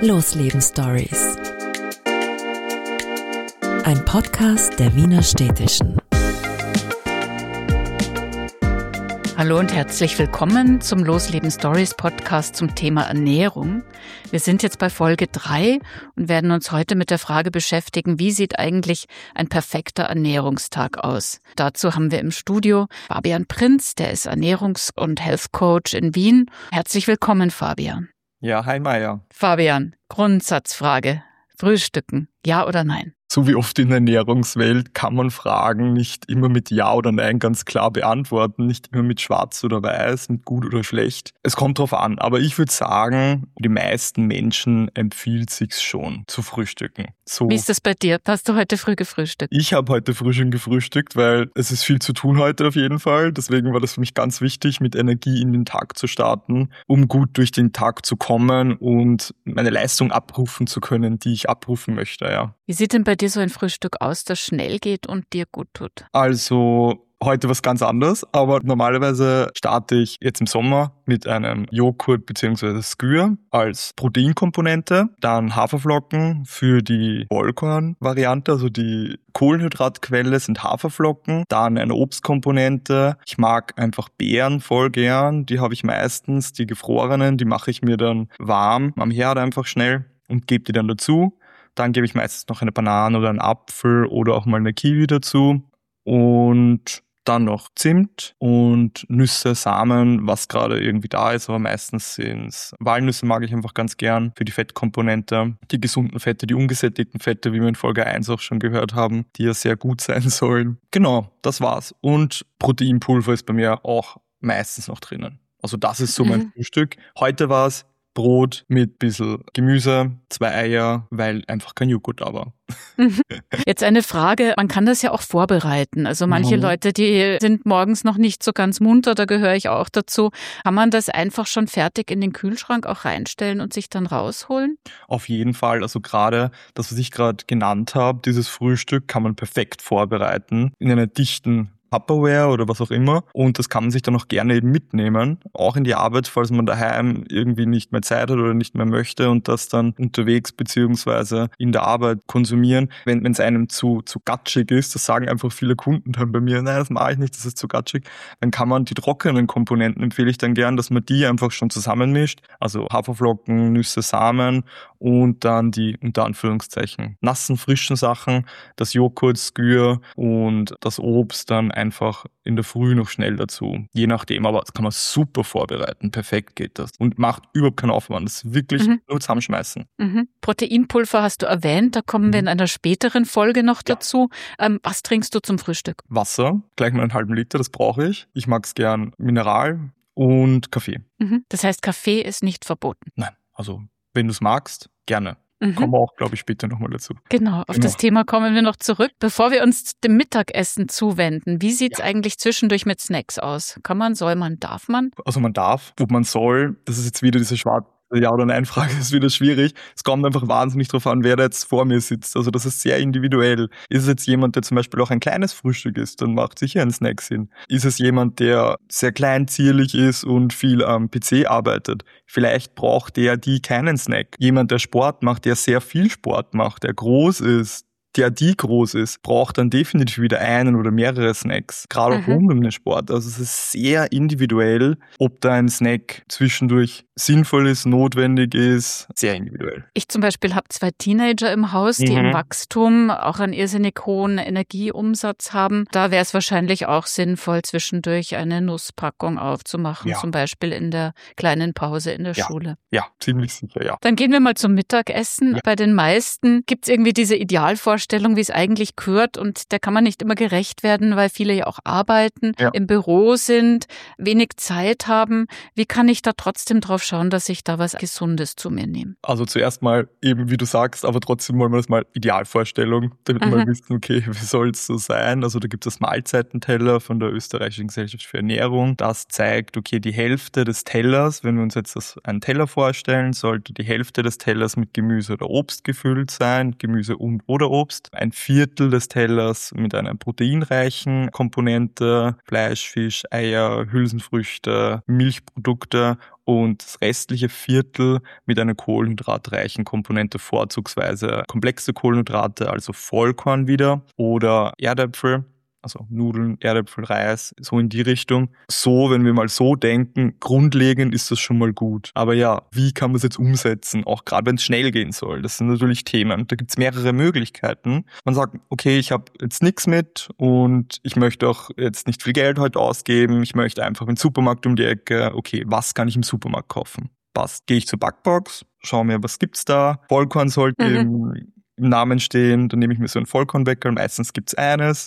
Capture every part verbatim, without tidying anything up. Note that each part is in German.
Losleben Stories. Ein Podcast der Wiener Städtischen. Hallo und herzlich willkommen zum Losleben Stories Podcast zum Thema Ernährung. Wir sind jetzt bei Folge drei und werden uns heute mit der Frage beschäftigen, wie sieht eigentlich ein perfekter Ernährungstag aus? Dazu haben wir im Studio Fabian Prinz, der ist Ernährungs- und Health Coach in Wien. Herzlich willkommen, Fabian. Ja, hi Maja. Fabian, Grundsatzfrage. Frühstücken, ja oder nein? So wie oft in der Ernährungswelt kann man Fragen nicht immer mit Ja oder Nein ganz klar beantworten, nicht immer mit Schwarz oder Weiß, mit gut oder schlecht. Es kommt drauf an, aber ich würde sagen, die meisten Menschen empfiehlt sich's schon zu frühstücken. So. Wie ist das bei dir? Hast du heute früh gefrühstückt? Ich habe heute früh schon gefrühstückt, weil es ist viel zu tun heute auf jeden Fall. Deswegen war das für mich ganz wichtig, mit Energie in den Tag zu starten, um gut durch den Tag zu kommen und meine Leistung abrufen zu können, die ich abrufen möchte, ja. Wie sieht denn bei dir so ein Frühstück aus, das schnell geht und dir gut tut? Also heute was ganz anderes, aber normalerweise starte ich jetzt im Sommer mit einem Joghurt bzw. Skyr als Proteinkomponente, dann Haferflocken für die Vollkorn-Variante, also die Kohlenhydratquelle sind Haferflocken, dann eine Obstkomponente. Ich mag einfach Beeren voll gern, die habe ich meistens, die gefrorenen, die mache ich mir dann warm am Herd einfach schnell und gebe die dann dazu. Dann gebe ich meistens noch eine Banane oder einen Apfel oder auch mal eine Kiwi dazu und dann noch Zimt und Nüsse, Samen, was gerade irgendwie da ist, aber meistens sind's Walnüsse, mag ich einfach ganz gern für die Fettkomponente. Die gesunden Fette, die ungesättigten Fette, wie wir in Folge eins auch schon gehört haben, die ja sehr gut sein sollen. Genau, das war's. Und Proteinpulver ist bei mir auch meistens noch drinnen. Also das ist so mein Mhm. Frühstück. Heute war's Brot mit bisschen Gemüse, zwei Eier, weil einfach kein Joghurt da war. Jetzt eine Frage, man kann das ja auch vorbereiten. Also manche Mhm. Leute, die sind morgens noch nicht so ganz munter, da gehöre ich auch dazu. Kann man das einfach schon fertig in den Kühlschrank auch reinstellen und sich dann rausholen? Auf jeden Fall, also gerade das, was ich gerade genannt habe, dieses Frühstück kann man perfekt vorbereiten in einer dichten Tupperware oder was auch immer und das kann man sich dann auch gerne eben mitnehmen, auch in die Arbeit, falls man daheim irgendwie nicht mehr Zeit hat oder nicht mehr möchte und das dann unterwegs beziehungsweise in der Arbeit konsumieren. Wenn es einem zu zu gatschig ist, das sagen einfach viele Kunden dann bei mir, nein, das mache ich nicht, das ist zu gatschig, dann kann man die trockenen Komponenten, empfehle ich dann gern, dass man die einfach schon zusammenmischt, also Haferflocken, Nüsse, Samen und dann die unter Anführungszeichen nassen, frischen Sachen, das Joghurt, Skyr und das Obst dann einfach in der Früh noch schnell dazu. Je nachdem, aber das kann man super vorbereiten. Perfekt geht das. Und macht überhaupt keinen Aufwand. Das ist wirklich Mhm. nur zusammenschmeißen. Mhm. Proteinpulver hast du erwähnt, da kommen wir in einer späteren Folge noch Ja. dazu. Ähm, was trinkst du zum Frühstück? Wasser, gleich mal einen halben Liter, das brauche ich. Ich mag es gern Mineral und Kaffee. Mhm. Das heißt, Kaffee ist nicht verboten. Nein, also wenn du es magst, gerne. Mhm. Kommen wir auch, glaube ich, später nochmal dazu. Genau, auf Genau. das Thema kommen wir noch zurück. Bevor wir uns dem Mittagessen zuwenden, wie sieht's Ja. eigentlich zwischendurch mit Snacks aus? Kann man, soll man, darf man? Also man darf, ob man soll, das ist jetzt wieder diese schwarze Ja- oder Nein-Frage, das ist wieder schwierig. Es kommt einfach wahnsinnig drauf an, wer da jetzt vor mir sitzt. Also das ist sehr individuell. Ist es jetzt jemand, der zum Beispiel auch ein kleines Frühstück isst, dann macht sicher ein Snack Sinn. Ist es jemand, der sehr klein, zierlich ist und viel am P C arbeitet? Vielleicht braucht der die keinen Snack. Jemand, der Sport macht, der sehr viel Sport macht, der groß ist, der die groß ist, braucht dann definitiv wieder einen oder mehrere Snacks. Gerade auch Mhm. rund um den Sport. Also es ist sehr individuell, ob da ein Snack zwischendurch sinnvoll ist, notwendig ist. Sehr individuell. Ich zum Beispiel habe zwei Teenager im Haus, die Mhm. im Wachstum auch einen irrsinnig hohen Energieumsatz haben. Da wäre es wahrscheinlich auch sinnvoll, zwischendurch eine Nusspackung aufzumachen, Ja. zum Beispiel in der kleinen Pause in der Ja. Schule. Ja, ziemlich sicher, ja. Dann gehen wir mal zum Mittagessen. Ja. Bei den meisten gibt es irgendwie diese Idealvorstellung, wie es eigentlich gehört, und der kann man nicht immer gerecht werden, weil viele ja auch arbeiten, Ja. im Büro sind, wenig Zeit haben. Wie kann ich da trotzdem drauf schauen, dass ich da was Gesundes zu mir nehme? Also zuerst mal eben, wie du sagst, aber trotzdem wollen wir das mal Idealvorstellung, damit wir Mhm. mal wissen, okay, wie soll es so sein? Also da gibt es das Mahlzeitenteller von der Österreichischen Gesellschaft für Ernährung. Das zeigt, okay, die Hälfte des Tellers, wenn wir uns jetzt das, einen Teller vorstellen, sollte die Hälfte des Tellers mit Gemüse oder Obst gefüllt sein, Gemüse und oder Obst. Obst, ein Viertel des Tellers mit einer proteinreichen Komponente, Fleisch, Fisch, Eier, Hülsenfrüchte, Milchprodukte und das restliche Viertel mit einer kohlenhydratreichen Komponente, vorzugsweise komplexe Kohlenhydrate, also Vollkorn wieder oder Erdäpfel. Also Nudeln, Erdäpfel, Reis, so in die Richtung. So, wenn wir mal so denken, grundlegend ist das schon mal gut. Aber ja, wie kann man es jetzt umsetzen? Auch gerade wenn es schnell gehen soll. Das sind natürlich Themen. Da gibt es mehrere Möglichkeiten. Man sagt, okay, ich habe jetzt nichts mit und ich möchte auch jetzt nicht viel Geld heute ausgeben. Ich möchte einfach in den Supermarkt um die Ecke. Okay, was kann ich im Supermarkt kaufen? Passt. Gehe ich zur Backbox, schaue mir, was gibt's da? Vollkorn sollte mhm. im im Namen stehen, dann nehme ich mir so einen Vollkornbäcker, meistens gibt's eines.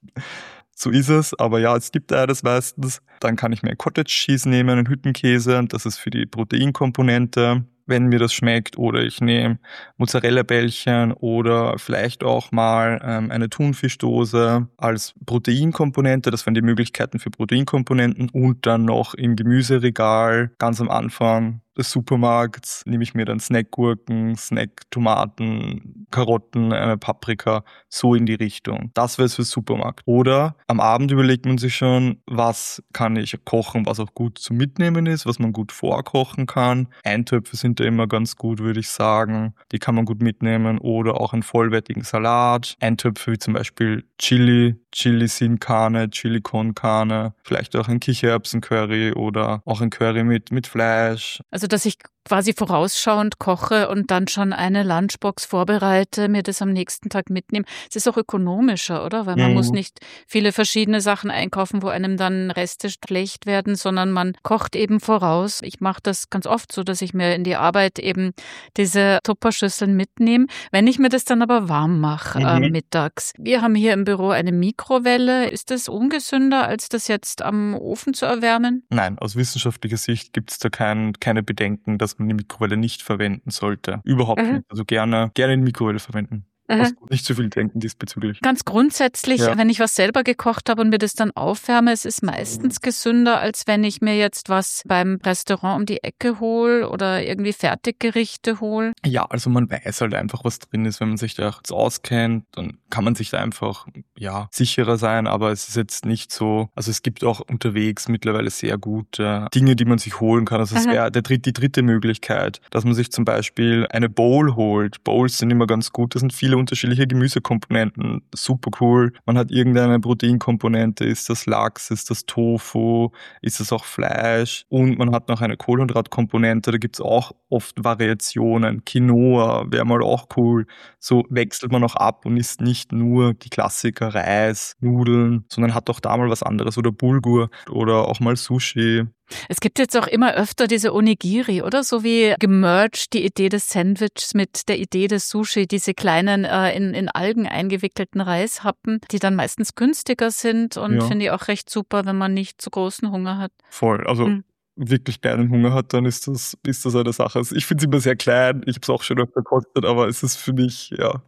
So ist es, aber ja, es gibt eines meistens. Dann kann ich mir einen Cottage Cheese nehmen, einen Hüttenkäse, das ist für die Proteinkomponente, wenn mir das schmeckt. Oder ich nehme Mozzarella-Bällchen oder vielleicht auch mal ähm, eine Thunfischdose als Proteinkomponente. Das wären die Möglichkeiten für Proteinkomponenten. Und dann noch im Gemüseregal ganz am Anfang des Supermarkts nehme ich mir dann Snackgurken, Snacktomaten, Karotten, eine Paprika, so in die Richtung. Das wäre es für den Supermarkt. Oder am Abend überlegt man sich schon, was kann ich kochen, was auch gut zum Mitnehmen ist, was man gut vorkochen kann. Eintöpfe sind da immer ganz gut, würde ich sagen. Die kann man gut mitnehmen. Oder auch einen vollwertigen Salat. Eintöpfe wie zum Beispiel Chili, Chili Sin Carne, Chili con Carne, vielleicht auch ein Kichererbsen-Curry oder auch ein Curry mit, mit Fleisch. Also, dass ich quasi vorausschauend koche und dann schon eine Lunchbox vorbereite, mir das am nächsten Tag mitnehme. Es ist auch ökonomischer, oder? Weil man mhm. muss nicht viele verschiedene Sachen einkaufen, wo einem dann Reste schlecht werden, sondern man kocht eben voraus. Ich mache das ganz oft so, dass ich mir in die Arbeit eben diese Tupperschüsseln mitnehme. Wenn ich mir das dann aber warm mache mhm. äh, mittags. Wir haben hier im Büro eine Mikrowelle. Ist das ungesünder, als das jetzt am Ofen zu erwärmen? Nein, aus wissenschaftlicher Sicht gibt es da kein, keine Bedenken, dass man die Mikrowelle nicht verwenden sollte. Überhaupt mhm. nicht. Also gerne, gerne die Mikrowelle verwenden. Also nicht zu viel denken diesbezüglich. Ganz grundsätzlich, ja. wenn ich was selber gekocht habe und mir das dann aufwärme, es ist meistens gesünder, als wenn ich mir jetzt was beim Restaurant um die Ecke hole oder irgendwie Fertiggerichte hole. Ja, also man weiß halt einfach, was drin ist. Wenn man sich da jetzt auskennt, dann kann man sich da einfach ja sicherer sein, aber es ist jetzt nicht so, also es gibt auch unterwegs mittlerweile sehr gute Dinge, die man sich holen kann. Also es wäre der dritte, die dritte Möglichkeit, dass man sich zum Beispiel eine Bowl holt. Bowls sind immer ganz gut, das sind viele unterschiedliche Gemüsekomponenten. Super cool. Man hat irgendeine Proteinkomponente. Ist das Lachs? Ist das Tofu? Ist das auch Fleisch? Und man hat noch eine Kohlenhydratkomponente. Da gibt's auch oft Variationen. Quinoa wäre mal auch cool. So wechselt man auch ab und isst nicht nur die Klassiker Reis, Nudeln, sondern hat auch da mal was anderes. Oder Bulgur oder auch mal Sushi. Es gibt jetzt auch immer öfter diese Onigiri, oder? So wie gemerged die Idee des Sandwichs mit der Idee des Sushi, diese kleinen äh, in, in Algen eingewickelten Reishappen, die dann meistens günstiger sind und ja. finde ich auch recht super, wenn man nicht zu großen Hunger hat. Voll, also hm. wirklich kleinen Hunger hat, dann ist das, ist das eine Sache. Ich finde es immer sehr klein, ich habe es auch schon öfter gekostet, aber es ist für mich, ja,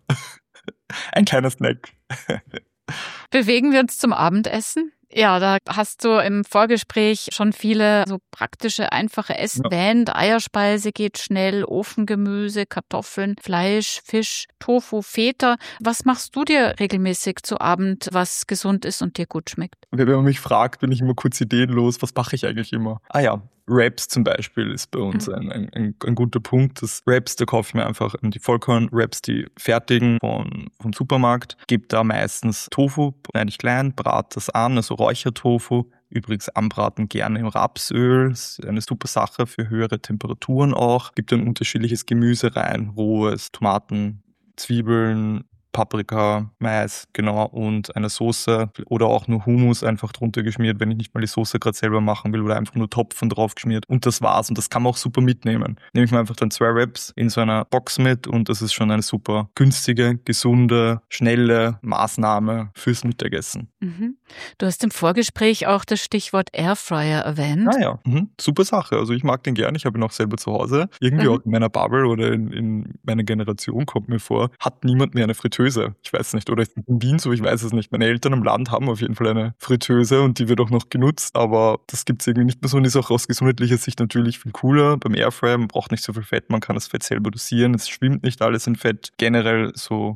ein kleiner Snack. Bewegen wir uns zum Abendessen? Ja, da hast du im Vorgespräch schon viele so praktische, einfache Essen ja. erwähnt. Eierspeise geht schnell, Ofengemüse, Kartoffeln, Fleisch, Fisch, Tofu, Feta. Was machst du dir regelmäßig zu Abend, was gesund ist und dir gut schmeckt? Wenn man mich fragt, bin ich immer kurz ideenlos. Was mache ich eigentlich immer? Ah ja, Wraps zum Beispiel ist bei uns mhm. ein, ein, ein guter Punkt. Das Wraps, da kaufe ich mir einfach die Vollkorn-Wraps, die fertigen von, vom Supermarkt. Gebe da meistens Tofu, eigentlich klein, brate das an, also Räuchertofu. Übrigens anbraten gerne im Rapsöl, das ist eine super Sache für höhere Temperaturen auch. Gibt dann unterschiedliches Gemüse rein, rohes, Tomaten, Zwiebeln, Paprika, Mais, genau, und eine Soße oder auch nur Hummus einfach drunter geschmiert, wenn ich nicht mal die Soße gerade selber machen will oder einfach nur Topfen drauf geschmiert und das war's und das kann man auch super mitnehmen. Nehme ich mir einfach dann zwei Wraps in so einer Box mit und das ist schon eine super günstige, gesunde, schnelle Maßnahme fürs Mittagessen. Mhm. Du hast im Vorgespräch auch das Stichwort Airfryer erwähnt. Ah ja, mhm. super Sache. Also ich mag den gern, ich habe ihn auch selber zu Hause. Irgendwie mhm. auch in meiner Bubble oder in, in meiner Generation kommt mir vor, hat niemand mehr eine Fritteuse. Ich weiß nicht, oder ist in Wien so, ich weiß es nicht. Meine Eltern im Land haben auf jeden Fall eine Fritteuse und die wird auch noch genutzt, aber das gibt es irgendwie nicht mehr so und ist auch aus gesundheitlicher Sicht natürlich viel cooler. Beim Airfryer, man braucht nicht so viel Fett, man kann das Fett selber dosieren, es schwimmt nicht alles in Fett. Generell so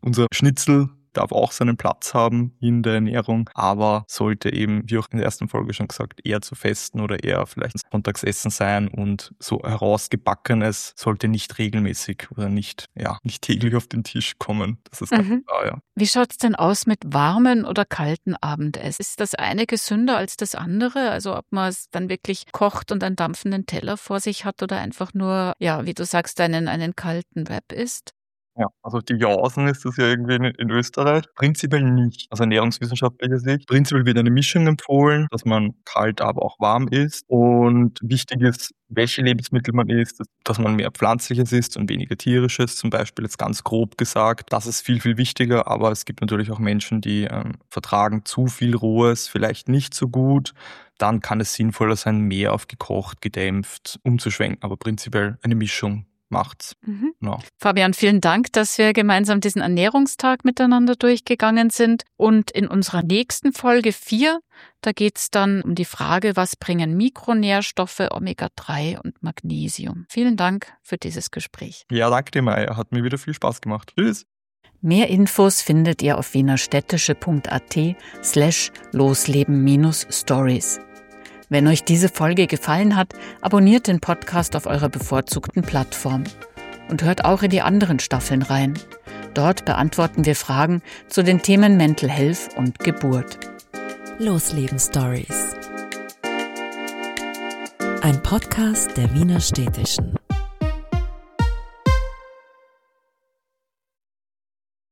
Unser Schnitzel darf auch seinen Platz haben in der Ernährung, aber sollte eben, wie auch in der ersten Folge schon gesagt, eher zu Festen oder eher vielleicht Sonntagsessen sein und so herausgebackenes sollte nicht regelmäßig oder nicht, ja, nicht täglich auf den Tisch kommen. Das ist ganz Mhm. klar, ja. Wie schaut's denn aus mit warmen oder kalten Abendessen? Ist das eine gesünder als das andere? Also ob man es dann wirklich kocht und einen dampfenden Teller vor sich hat oder einfach nur, ja, wie du sagst, einen, einen kalten Wrap isst? Ja, also die Jausen ist das ja irgendwie in, in Österreich. Prinzipiell nicht. Aus ernährungswissenschaftlicher Sicht. Prinzipiell wird eine Mischung empfohlen, dass man kalt, aber auch warm isst. Und wichtig ist, welche Lebensmittel man isst, dass man mehr Pflanzliches isst und weniger Tierisches, zum Beispiel jetzt ganz grob gesagt. Das ist viel, viel wichtiger, aber es gibt natürlich auch Menschen, die ähm, vertragen zu viel Rohes, vielleicht nicht so gut. Dann kann es sinnvoller sein, mehr auf gekocht, gedämpft umzuschwenken, aber prinzipiell eine Mischung macht's. Mhm. Genau. Fabian, vielen Dank, dass wir gemeinsam diesen Ernährungstag miteinander durchgegangen sind. Und in unserer nächsten Folge vier, da geht es dann um die Frage, was bringen Mikronährstoffe, Omega drei und Magnesium. Vielen Dank für dieses Gespräch. Ja, danke dir, Maya. Hat mir wieder viel Spaß gemacht. Tschüss. Mehr Infos findet ihr auf wienerstädtische.at slash losleben minus stories. Wenn euch diese Folge gefallen hat, abonniert den Podcast auf eurer bevorzugten Plattform und hört auch in die anderen Staffeln rein. Dort beantworten wir Fragen zu den Themen Mental Health und Geburt. Losleben Stories. Ein Podcast der Wiener Städtischen.